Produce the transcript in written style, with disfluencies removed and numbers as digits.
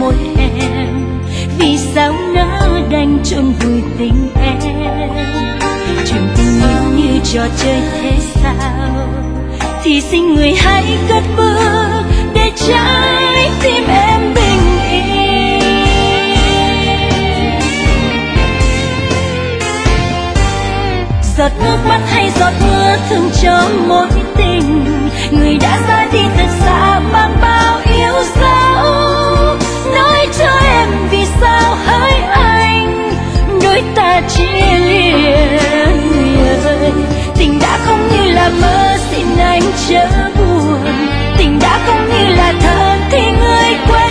môi em, vì sao nỡ đành chôn vùi tình em. Chuyện tình yêu như trò chơi thế sao, thì xin người hãy cất bước để trái tim em bình yên. Giọt nước mắt hay giọt mưa thương cho mối tình, người đã ra đi thật xa mang bao yêu dấu. Nói cho em vì sao hỡi anh đôi ta chia lìa. Người ơi, tình đã không như là mơ, xin anh chớ buồn. Tình đã không như là thơ thì người quên